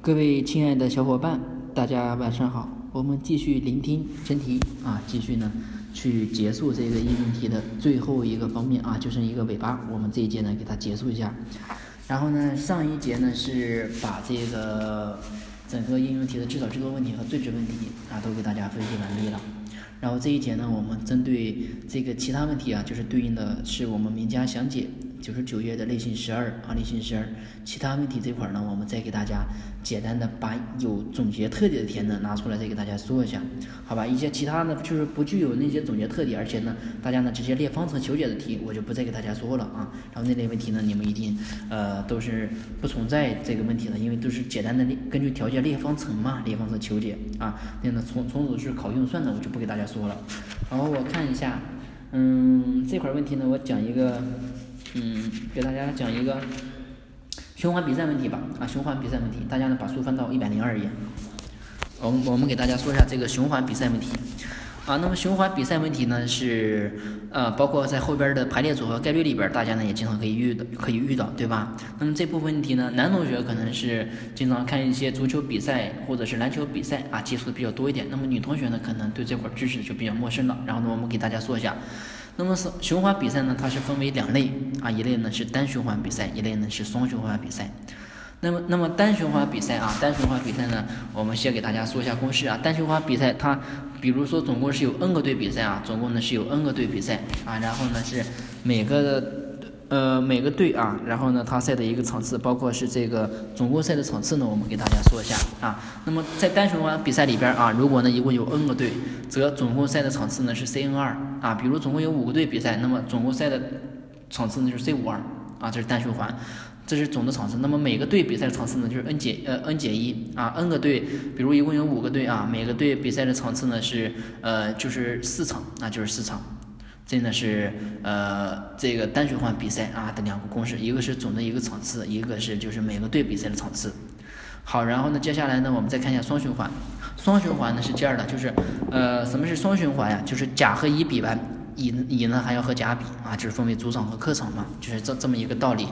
各位亲爱的小伙伴，大家晚上好。我们继续聆听真题啊，继续呢去结束这个应用题的最后一个方面啊，就剩一个尾巴。我们这一节呢给它结束一下。然后呢，上一节呢是把这个整个应用题的至少制作问题和最值问题啊都给大家分析完毕了。然后这一节呢，我们针对这个其他问题啊，就是对应的是我们名家详解99页的类型12啊，类型12其他问题这块呢，我们再给大家简单的把有总结特点的题呢拿出来再给大家说一下，好吧？一些其他的就是不具有那些总结特点，而且呢大家呢直接列方程求解的题，我就不再给大家说了啊。然后那类问题呢，你们一定都是不存在这个问题的，因为都是简单的根据条件列方程嘛，列方程求解啊。那个从组是考运算的，我就不给大家说了。然后我看一下，这块问题呢，我讲一个，给大家讲一个循环比赛问题吧。啊，循环比赛问题，大家呢把书翻到102页。我们给大家说一下这个循环比赛问题。啊，那么循环比赛问题呢是包括在后边的排列组合概率里边，大家呢也经常可以遇到，对吧？那么这部分问题呢，男同学可能是经常看一些足球比赛或者是篮球比赛啊，接触的比较多一点。那么女同学呢，可能对这块知识就比较陌生了。然后呢，我们给大家说一下。那么循环比赛呢，它是分为两类啊，一类呢是单循环比赛，一类呢是双循环比赛。那么单循环比赛啊，单循环比赛呢，我们先给大家说一下公式啊。单循环比赛它，比如说总共是有 n 个队比赛啊，总共呢是有 n 个队比赛啊，然后呢是每个队啊，然后呢它赛的一个场次，包括是这个总共赛的场次呢，我们给大家说一下啊。那么在单循环比赛里边啊，如果呢一共有 n 个队，则总共赛的场次呢是 cn2啊。比如总共有5个队比赛，那么总共赛的场次呢就是 c52啊，这是单循环。这是总的场次，那么每个队比赛的场次呢就是 n 减1啊 ，n 个队，比如一共有5个队啊，每个队比赛的场次呢是就是4场啊，就是4场。这呢是这个单循环比赛啊的2个公式，一个是总的一个场次，一个是就是每个队比赛的场次。好，然后呢接下来呢我们再看一下双循环。双循环呢是这样的，就是什么是双循环呀？就是甲和乙比完，乙呢还要和甲比啊，就是分为主场和客场嘛，就是这么一个道理。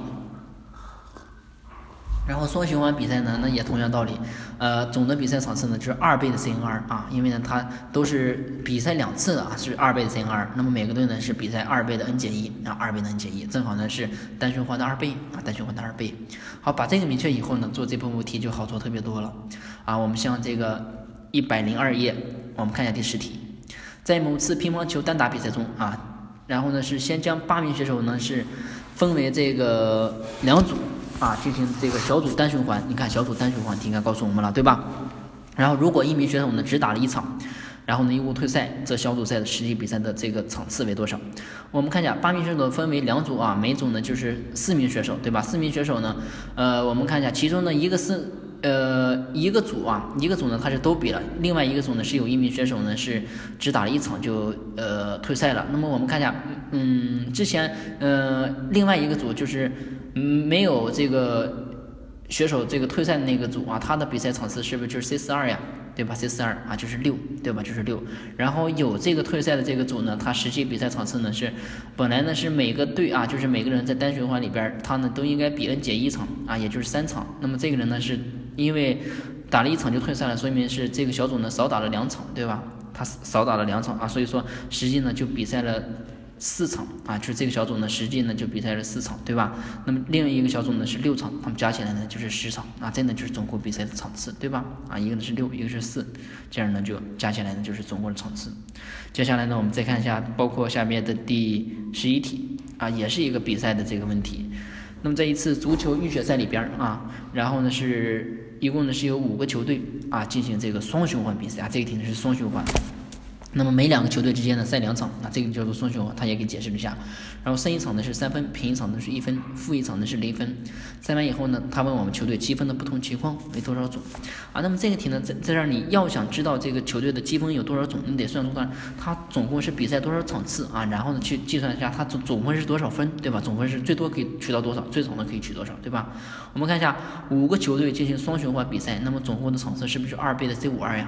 然后双循环比赛呢，那也同样道理，总的比赛场次呢就是2倍的 cn2啊，因为呢它都是比赛2次的啊，是2倍的 cn2，那么每个队呢是比赛2倍的 n 减1啊，2倍的 n 减1，正好呢是单循环的2倍啊，单循环的2倍。好，把这个明确以后呢，做这部分题就好做特别多了啊。我们像这个102页，我们看一下第10题，在某次乒乓球单打比赛中啊，然后呢是先将8名选手呢是分为这个2组。啊，进行这个小组单循环，你看小组单循环题应该告诉我们了，对吧？然后如果一名选手呢只打了1场，然后呢因故退赛，则小组赛的实际比赛的这个场次为多少？我们看一下8名选手分为2组啊，每组呢就是4名选手，对吧？4名选手呢，我们看一下，其中呢一个组呢它是都比了，另外一个组呢是有1名选手呢是只打了1场就退赛了。那么我们看一下，之前另外一个组就是没有这个选手这个退赛的那个组啊，他的比赛场次是不是就是 C42呀？对吧 ？C42啊就是6，对吧？就是6。然后有这个退赛的这个组呢，他实际比赛场次呢是本来呢是每个队啊，就是每个人在单循环里边，他呢都应该比 n 减1场啊，也就是3场。那么这个人呢是因为打了1场就退赛了，说明是这个小组呢少打了2场，对吧？他少打了2场啊，所以说实际呢就比赛了4场啊，就是这个小组呢实际呢就比赛了4场，对吧？那么另一个小组呢是6场，他们加起来呢就是10场啊，这呢就是总共比赛的场次，对吧？啊，一个呢是6，一个是4，这样呢就加起来呢就是总共的场次。接下来呢我们再看一下，包括下面的第11题啊，也是一个比赛的这个问题。那么在一次足球预选赛里边啊，然后呢是一共呢是有5个球队啊进行这个双循环比赛啊，这个题呢是双循环。那么每2个球队之间呢赛2场，那这个叫做双循环，他也给解释了一下。然后胜1场呢是3分，平1场呢是1分，负1场呢是0分。赛完以后呢，他问我们球队积分的不同情况为多少种啊？那么这个题呢，在这儿你要想知道这个球队的积分有多少种，你得算出它总共是比赛多少场次啊，然后呢去计算一下它总分是多少分，对吧？总分是最多可以取到多少，最少呢可以取多少，对吧？我们看一下5个球队进行双循环比赛，那么总共的场次是不是2倍的 C52呀？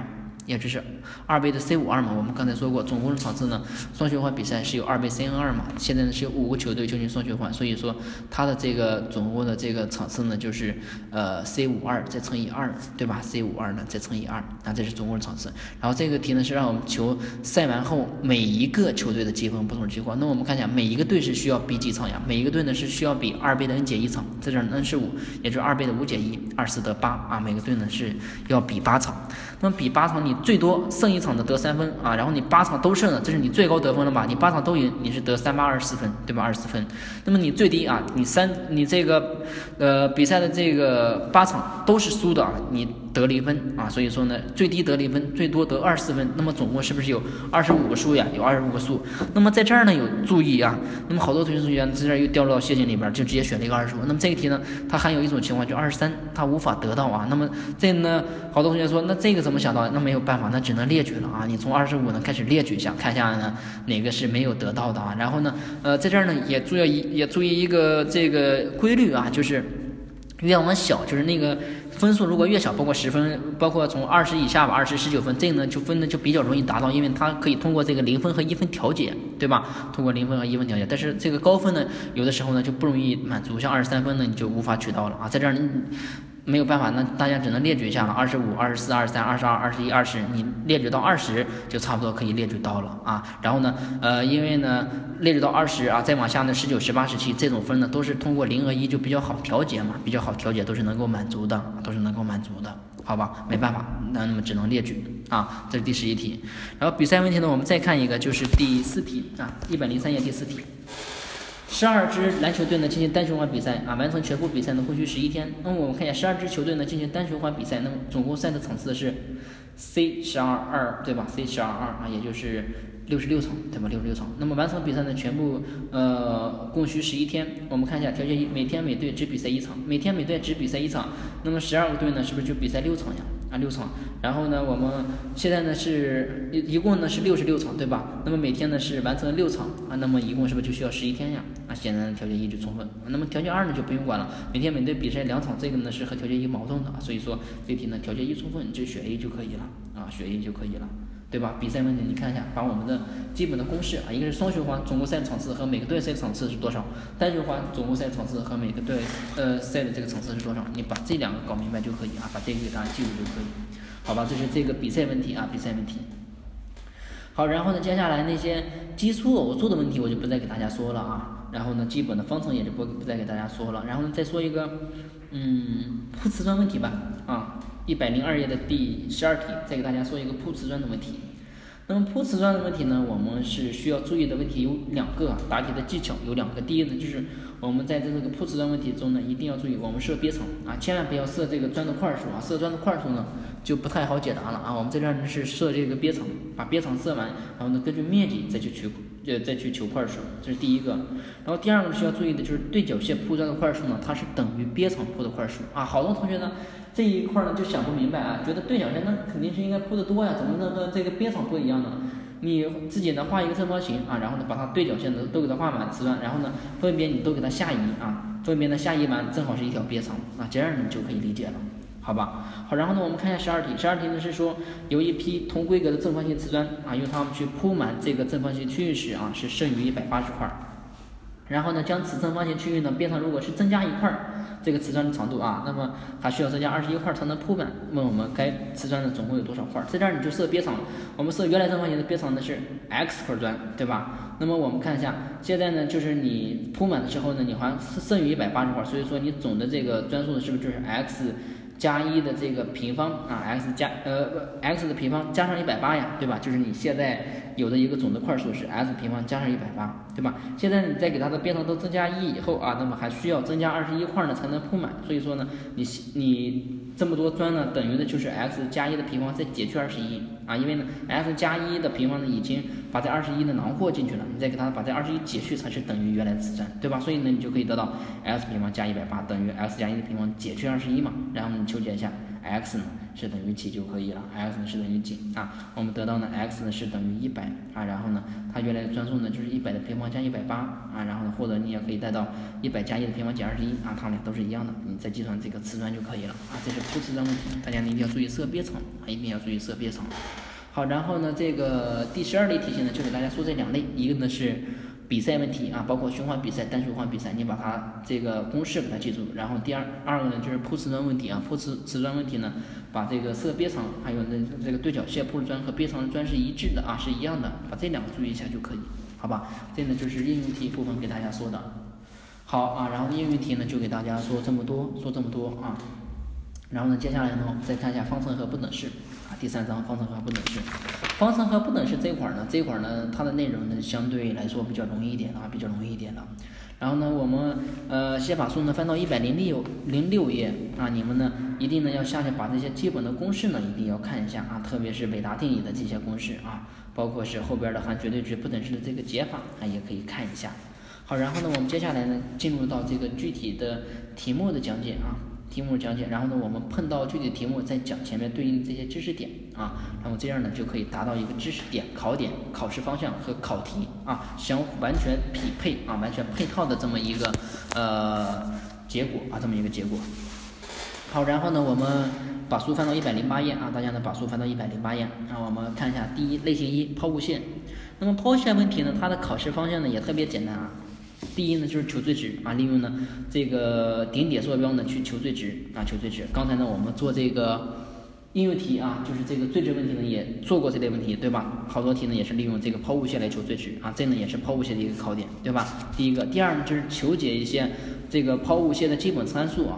也就是2倍的 C52嘛。我们刚才说过，总共的场次呢，双循环比赛是有2倍 CN2嘛。现在呢是有5个球队进行双循环，所以说它的这个总共的这个场次呢就是C52再乘以2，对吧 ？C52呢再乘以2，那这是总共的场次。然后这个题呢是让我们求赛完后每一个球队的积分不同情况。那我们看一下，每一个队是需要比几场呀？每一个队呢是需要比2倍的 n 减1场，在这儿 n 是5，也就是2倍的5减1，24得8啊。每个队呢是要比8场。那么比8场，你最多胜一场的得3分啊，然后你8场都胜了，这是你最高得分了吧？你8场都赢，你是得3×824分，对吧？24分。那么你最低啊，你这个比赛的这个8场都是输的啊，你得0分啊，所以说呢，最低得0分，最多得24分。那么总共是不是有25个数呀？有25个数。那么在这儿呢有注意啊，那么好多同学在这儿又掉入到陷阱里边，就直接选了一个25。那么这个题呢，它还有一种情况就23，它无法得到啊。那么这呢，好多同学说，那这个怎么想到？那没有办法，那只能列举了啊。你从25呢开始列举一下，看一下呢哪个是没有得到的啊。然后呢，在这儿呢也注意一个这个规律啊，就是越往小，就是那个分数如果越小，包括10分，包括从20以下吧，20、19分，这个呢就分的就比较容易达到，因为它可以通过这个0分和1分调节，对吧？通过0分和1分调节，但是这个高分呢，有的时候呢就不容易满足，像23分呢你就无法取到了啊，在这儿没有办法，那大家只能列举一下了，25、24、23、22、21、20，你列举到20就差不多可以列举到了啊。然后呢，因为呢列举到20啊，再往下呢19、18、17这种分呢都是通过0和1就比较好调节嘛，比较好调节都是能够满足的，好吧？没办法，那么只能列举啊。这是第11题。然后比赛问题呢，我们再看一个，就是第4题啊，103页第4题。12支篮球队呢进行单循环比赛啊，完成全部比赛呢会需11天。那么我们看一下12支球队呢进行单循环比赛，那么总共赛的场次是 C12-2，对吧 ？C12-2啊，也就是66场，对吧？66场。那么完成比赛呢全部共需11天。我们看一下条件1，每天每队只比赛1场，每天每队只比赛1场，那么12个队呢是不是就比赛6场呀？啊，6场。然后呢，我们现在呢是一共呢是66场，对吧？那么每天呢是完成6场啊，那么一共是不是就需要11天呀？啊，显然条件1就充分。那么条件2呢就不用管了，每天每队比赛2场，这个呢是和条件1矛盾的，所以说这题呢条件1充分，你只选 A 就可以了啊，选 A 就可以了。对吧？比赛问题你看一下，把我们的基本的公式啊，一个是双循环总共赛的场次和每个队赛的场次是多少，单循环总共赛的场次和每个队赛的这个场次是多少，你把这两个搞明白就可以啊，把这个给大家记住就可以，好吧？这是这个比赛问题啊，比赛问题。好，然后呢，接下来那些奇数偶数的问题我就不再给大家说了啊，然后呢，基本的方程也就不再给大家说了，然后呢，再说一个铺瓷砖问题吧啊。102页的第12题，再给大家说一个铺瓷砖的问题。那么铺瓷砖的问题呢，我们是需要注意的问题有2个啊，答题的技巧有2个。第一呢，就是我们在这个铺瓷砖问题中呢，一定要注意我们设别层啊，千万不要设这个砖的块数啊，设砖的块数呢就不太好解答了啊。我们这边呢是设这个别层，把别层设完，然后呢根据面积再去求块数，这是第一个。然后第二个需要注意的就是对角线铺砖的块数呢，它是等于别层铺的块数啊。好多同学呢这一块呢就想不明白啊，觉得对角线那肯定是应该铺的多呀，怎么能和这个别层不一样呢？你自己呢画一个正方形啊，然后呢把它对角线都给它画满瓷砖，然后呢分别你都给它下移啊，分别呢下移完正好是一条别层啊，这样你就可以理解了。好吧，好，然后呢，我们看一下12题。12题呢是说有一批同规格的正方形瓷砖啊，用它们去铺满这个正方形区域时啊，是剩余180块。然后呢，将此正方形区域呢边上如果是增加1块这个瓷砖的长度啊，那么还需要增加21块才能铺满。那么我们该瓷砖呢总共有多少块？在这儿你就设别层，我们设原来正方形的别层呢是 x 块砖，对吧？那么我们看一下，现在呢就是你铺满的时候呢，你还剩余180块，所以说你总的这个砖数呢是不是就是 x加1的这个平方啊 x 的平方加上180呀，对吧？就是你现在有的一个总的块数是 x 平方加上180，对吧？现在你再给它的边层都增加1以后啊，那么还需要增加21块呢才能铺满，所以说呢，你这么多砖呢，等于的就是 x 加1的平方再减去21啊，因为呢 x 加1的平方呢已经把这21呢囊括进去了，你再给它把这21减去才是等于原来的瓷砖，对吧？所以呢你就可以得到 x 平方加180等于 x 加1的平方减去21嘛，然后你求解一下 x 呢是等于几就可以了 ，x 呢是等于几啊？我们得到呢 x 呢是等于100啊，然后呢它原来的专数呢就是100的平方加180啊，然后呢或者你也可以带到100加1的平方减21啊，它们俩都是一样的，你再计算这个磁砖就可以了啊。这是不磁砖问题，大家一定要注意色别层啊，一定要注意色别层。好，然后呢这个第12类题型呢就给大家说这2类，一个呢是比赛问题啊，包括循环比赛、单循环比赛，你把它这个公式给它记住。然后第二个呢就是铺磁砖问题啊，铺磁砖问题呢，把这个色别层还有这个对角线铺的砖和别层的砖是一致的啊，是一样的，把这2个注意一下就可以，好吧？这呢就是应用题部分给大家说的。好啊，然后应用题呢就给大家说这么多啊。然后呢，接下来呢我们再看一下方程和不等式啊，第3章方程和不等式。方程和不等式这块呢，它的内容呢相对来说比较容易一点啊，然后呢，我们先把书呢翻到106页啊，你们呢一定呢要下去把这些基本的公式呢一定要看一下啊，特别是韦达定理的这些公式啊，包括是后边的含绝对值不等式的这个解法啊，也可以看一下。好，然后呢，我们接下来呢进入到这个具体的题目的讲解啊。然后呢，我们碰到具体题目再讲前面对应这些知识点啊，然后这样呢就可以达到一个知识点、考点、考试方向和考题啊完全匹配啊、完全配套的这么一个结果啊，这么一个结果。好，然后呢，我们把书翻到108页啊，大家呢把书翻到108页，然后我们看一下第一类型1抛物线。那么抛物线问题呢，它的考试方向呢也特别简单啊。第一呢就是求最值啊，利用呢这个顶点坐标呢去求最值啊，求最值。刚才呢我们做这个应用题啊，就是这个最值问题呢也做过这类问题，对吧？好多题呢也是利用这个抛物线来求最值啊，这呢也是抛物线的一个考点，对吧？第一个，第二呢就是求解一些这个抛物线的基本参数啊，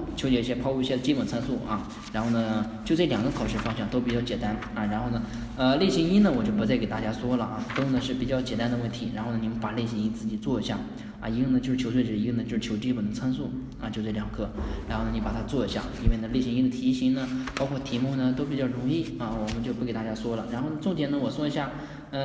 然后呢就这2个考试方向都比较简单啊，然后呢类型1呢我就不再给大家说了啊，都呢是比较简单的问题，然后呢你们把类型1自己做一下啊，一个呢就是求最值，一个呢就是求基本的参数啊，就这2个，然后呢你把它做一下，因为呢类型1的题型呢包括题目呢都比较容易啊，我们就不给大家说了。然后重点呢我说一下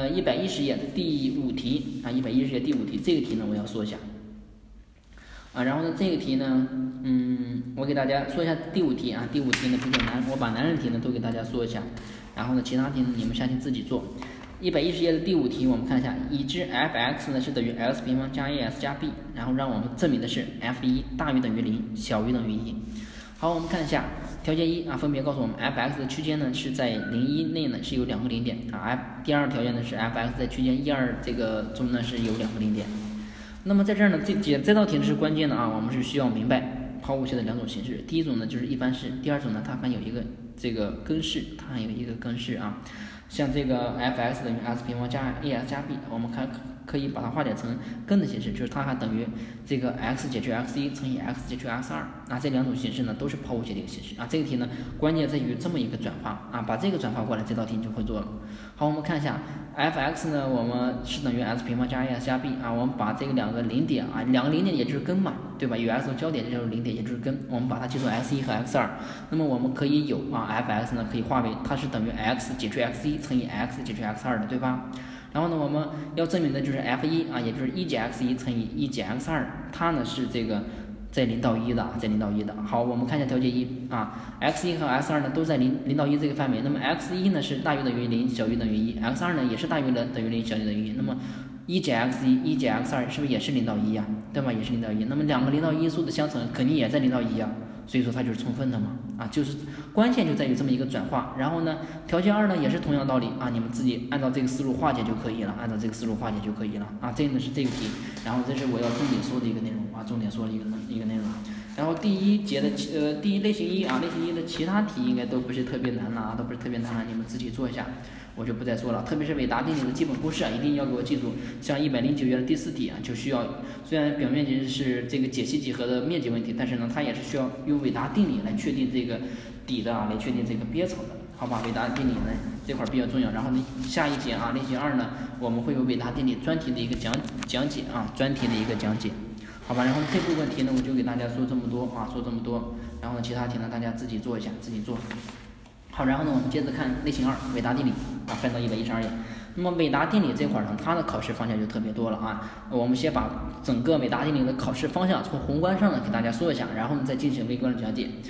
110页的第5题啊，110页第5题这个题呢我要说一下啊，然后呢这个题呢我给大家说一下第5题啊，第5题呢比较难，我把难人题呢都给大家说一下，然后呢其他题呢你们下去自己做。110页的第5题我们看一下，已知 f(x) 呢是等于 x 平方加 as 加 b， 然后让我们证明的是 f1 大于等于0，小于等于1。好，我们看一下条件1啊，分别告诉我们 f(x) 的区间呢是在0、1内呢是有2个零点啊，第二条件呢是 f(x) 在区间1、2这个中呢是有2个零点。那么在这儿呢这道题呢是关键的啊，我们是需要明白抛物线的2种形式，第一种呢就是一般式，第二种呢它还有一个这个根式，啊。像这个 f(x) 等于 x 平方加 as 加 b， 我们可以把它化解成根的形式，就是它还等于这个 x 减去 x1 乘以 x 减去 x2，那这2种形式呢都是抛物线的一个形式啊。这个题呢关键在于这么一个转化啊，把这个转化过来，这道题你就会做了。好，我们看一下 f(x) 呢，我们是等于 x 平方加 as 加 b 啊，我们把这个2个零点啊，2个零点也就是根嘛，对吧？与 x 的交点就是零点，也就是根，我们把它记作 x1 和 x2， 那么我们可以有啊 f(x) 呢可以化为它是等于 x 减去 x1乘以 x 减去 x2的，对吧？然后呢我们要证明的就是 f1 啊，也就是1减 x1乘以1减 x2， 它呢是这个在0到1的，好，我们看一下条件1啊 ，x1 和 x2 呢都在0到1这个范围，那么 x1 呢是大于等于0，小于等于1 ，x2 呢也是大于等于0，小于等于1，那么1减 x1 1减 x2 是不是也是0到1呀？对吧？也是0到1，那么2个0到1因素的相乘肯定也在0到1呀，所以说它就是充分的嘛啊，就是关键就在于这么一个转化。然后呢条件2呢也是同样道理啊，你们自己按照这个思路化解就可以了，啊，这呢是这个题，然后这是我要重点说的一个内容啊，重点说的一个内容。然后第一节的第一类型1啊，类型1的其他题应该都不是特别难了啊，你们自己做一下，我就不再说了。特别是韦达定理的基本公式啊，一定要给我记住。像109页的第4题啊，就需要，虽然表面积是这个解析几何的面积问题，但是呢，它也是需要用韦达定理来确定这个底的啊，来确定这个边层的，好吧？韦达定理呢这块比较重要。然后呢，下一节啊，类型2呢，我们会有韦达定理专题的一个讲解啊，好吧，然后这部分题呢，我就给大家说这么多，然后呢，其他题呢，大家自己做一下，好，然后呢，我们接着看类型2，韦达定理啊，翻到112页。那么韦达定理这块呢，它的考试方向就特别多了啊。我们先把整个韦达定理的考试方向从宏观上呢给大家说一下，然后呢再进行微观的讲解。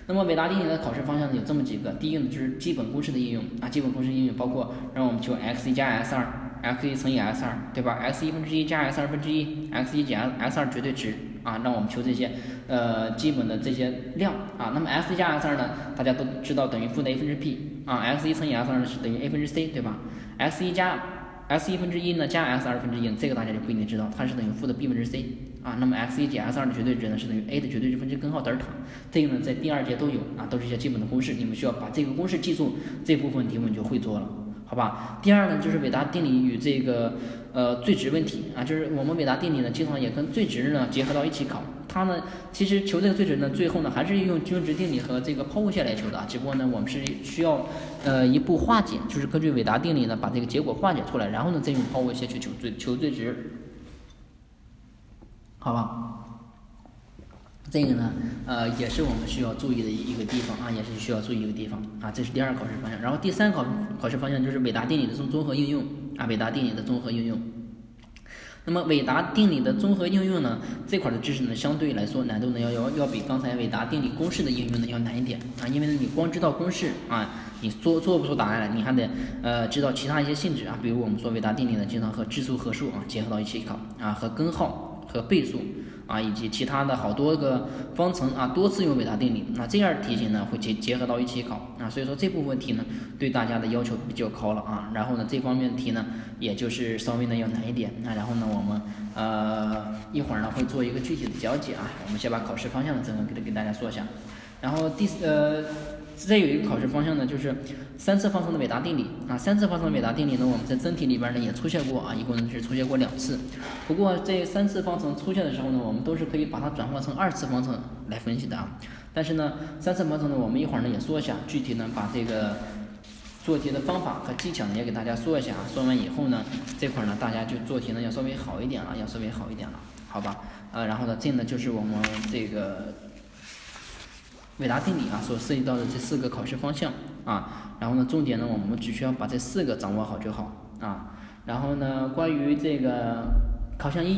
那么伟达定理的考试方向呢有这么几个，第一个呢就是基本公式的应用啊，基本公式应用包括让我们求 x1 加 x2，x1 乘以 x2，对吧 ？x1/1加 x2/1，x1 减 x2 绝对值啊，让我们求这些基本的这些量啊。那么 x1 加 x2 呢，大家都知道等于负的 a/p 啊 ，x1 乘以 x2 呢是等于 a/c， 对吧 ？x1 加 x1/1呢加 x2/1，这个大家就不一定知道，它是等于负的 b/c 啊。那么 x1 减 x2 的绝对值呢是等于 a 的绝对值分之根号德尔塔，这个呢在第2节都有啊，都是一些基本的公式，你们需要把这个公式记住，这部分题目你就会做了。好吧，第二呢就是伟达定理与这个最值问题啊，就是我们伟达定理呢经常也跟最值呢结合到一起考，它呢其实求这个最值呢，最后呢还是用均值定理和这个抛物线来求的，只不过呢我们是需要一步化解，就是根据伟达定理呢把这个结果化解出来，然后呢再用抛物线去求最值，好吧？这个呢，也是我们需要注意的一个地方啊，也是需要注意一个地方啊，这是第2考试方向。然后第3考试方向就是伟达定理的综合应用啊，伟达定理的综合应用。那么伟达定理的综合应用呢，这块的知识呢，相对来说难度呢要比刚才伟达定理公式的应用呢要难一点啊，因为呢你光知道公式啊，你做不出答案来，你还得知道其他一些性质啊，比如我们说伟达定理呢，经常和质数和数啊结合到一起考啊，和根号和倍数。啊，以及其他的好多个方程啊，多次用伟达定理，那这样的题型呢会结合到一起考啊，所以说这部分题呢对大家的要求比较高了啊，然后呢这方面的题呢也就是稍微呢要难一点啊，然后呢我们一会儿呢会做一个具体的讲解啊，我们先把考试方向的整个给大家说一下，然后再有一个考试方向呢，就是3次方程的伟达定理啊。3次方程的伟达定理呢，我们在真题里边呢也出现过啊，一共呢是出现过2次。不过这3次方程出现的时候呢，我们都是可以把它转换成2次方程来分析的啊。但是呢，3次方程呢，我们一会儿呢也说一下，具体呢把这个做题的方法和技巧呢也给大家说一下啊。说完以后呢，这块呢大家就做题呢要稍微好一点了，好吧？然后呢，这呢就是我们这个伟达定理啊所涉及到的这4个考试方向啊，然后呢重点呢我们只需要把这4个掌握好就好啊。然后呢关于这个考项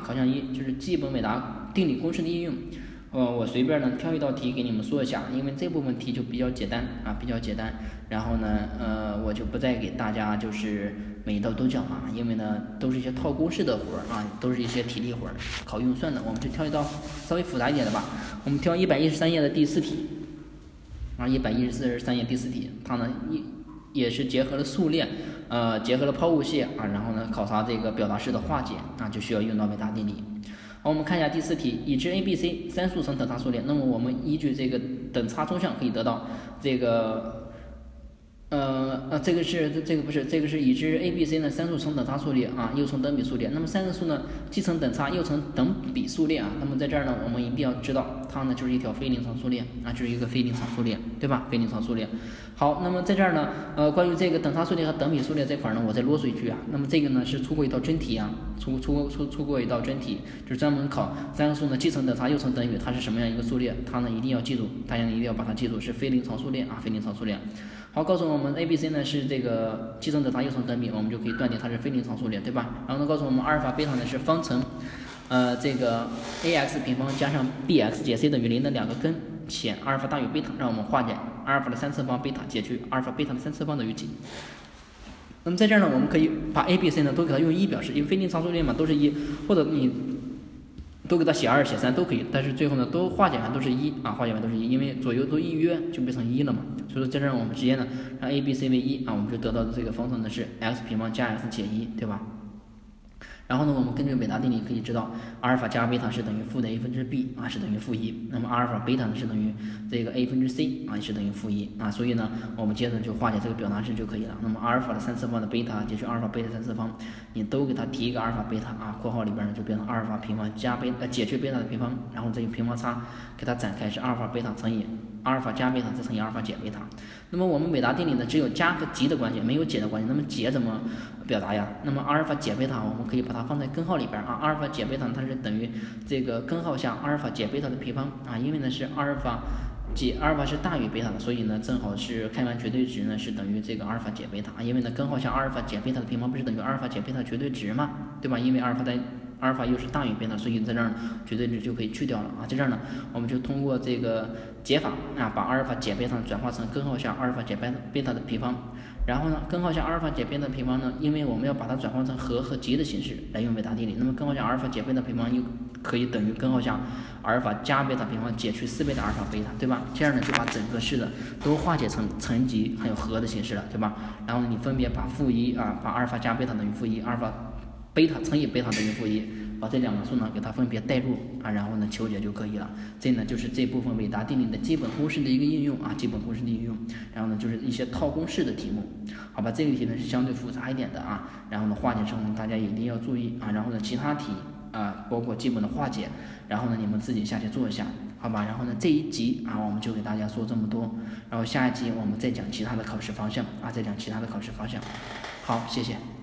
1就是基本伟达定理公式的应用，我随便呢挑一道题给你们说一下，因为这部分题就比较简单啊，然后呢我就不再给大家就是每一道都讲了，因为呢都是一些套公式的活啊，都是一些体力活，考运算的，我们就挑一道稍微复杂一点的吧。我们挑113页的第4题啊，113页第4题，它呢也是结合了数列，结合了抛物线啊，然后呢考察这个表达式的化解啊，就需要用到伟达定理。好，我们看一下第4题，已知 a、b、c 3数成等差数列，那么我们依据这个等差抽象可以得到这个。这个是已知 a、b、c 呢3数成等差数列啊，又成等比数列。那么3个数呢既成等差又成等比数列啊。那么在这儿呢，我们一定要知道它呢就是一条非零常数列啊，就是一个非零常数列，对吧？非零常数列。好，那么在这儿呢，关于这个等差数列和等比数列这块呢，我再啰嗦一句啊。那么这个呢是出过一道真题啊，出过一道真题，就是专门考3个数呢既成等差又成等比，它是什么样一个数列？它呢一定要记住，大家呢一定要把它记住，是非零常数列啊，非零常数列。好，告诉我们 a、b、c 呢是这个既成等差又成等比，我们就可以断定它是非零常数列，对吧？然后呢，告诉我们阿尔法、贝塔呢是方程，这个 ax 平方加上 bx 减 c 等于0的2个根，且阿尔法大于贝塔，让我们化解阿尔法的3次方贝塔减去阿尔法贝塔的3次方等于几。那么在这儿呢，我们可以把 a、b、c 呢都给它用1表示，因为非零常数列嘛都是1，或者你都给它写2写3都可以，但是最后呢都化解完都是1啊，化解完都是1，因为左右都一约就变成1了嘛。所以说在这儿我们直接呢让 a、b、c 为1啊，我们就得到的这个方程呢是 x 平方加 x 减1，对吧？然后呢，我们根据伟达定理可以知道，阿尔法加贝塔是等于负的 a 分之 b 啊，是等于负1。那么阿尔法贝塔呢是等于这个 a 分之 c 啊，也是等于负1啊。所以呢，我们接着就化解这个表达式就可以了。那么阿尔法的3次方的贝塔减去阿尔法贝塔3次方，你都给它提一个阿尔法贝塔啊，括号里边呢就变成阿尔法平方加减去贝塔的平方，然后再用平方差给它展开是阿尔法贝塔乘以阿尔法加贝塔再乘以阿尔法减贝塔。那么我们伟达定理呢只有加和积的关系，没有解的关系。那么解怎么表达呀？那么阿尔法减贝塔我们可以把它放在根号里边啊，阿尔法减贝塔它是等于这个根号下阿尔法减贝塔的平方啊，因为呢是阿尔法是大于贝塔的，所以呢正好是开完绝对值呢是等于这个阿尔法减贝塔，因为呢根号下阿尔法减贝塔的平方不是等于阿尔法减贝塔绝对值嘛，对吧？因为阿尔法在阿尔法又是大于贝塔，所以在这儿绝对值就可以去掉了啊。在这儿呢，我们就通过这个解法啊，把阿尔法减贝塔转化成根号下阿尔法减贝塔的平方。然后呢，根号下阿尔法减贝塔平方呢，因为我们要把它转换成和和积的形式来用韦达定理，那么根号下阿尔法减贝塔平方又可以等于根号下阿尔法加贝塔平方减去4倍的阿尔法贝塔，对吧？这样呢就把整个式的都化解成乘积还有和的形式了，对吧？然后你分别把-1啊，把阿尔法加贝塔等于-1，阿尔法贝塔乘以贝塔等于-1，把这两个数呢给它分别代入啊，然后呢求解就可以了。这呢就是这部分韦达定理的基本公式的一个应用啊，基本公式的应用。然后呢就是一些套公式的题目，好吧？这个题呢是相对复杂一点的啊，然后呢化解时候呢大家一定要注意啊，然后呢其他题啊包括基本的化解，然后呢你们自己下去做一下，好吧？然后呢这一集啊我们就给大家说这么多，然后下一集我们再讲其他的考试方向啊，再讲其他的考试方向。好，谢谢。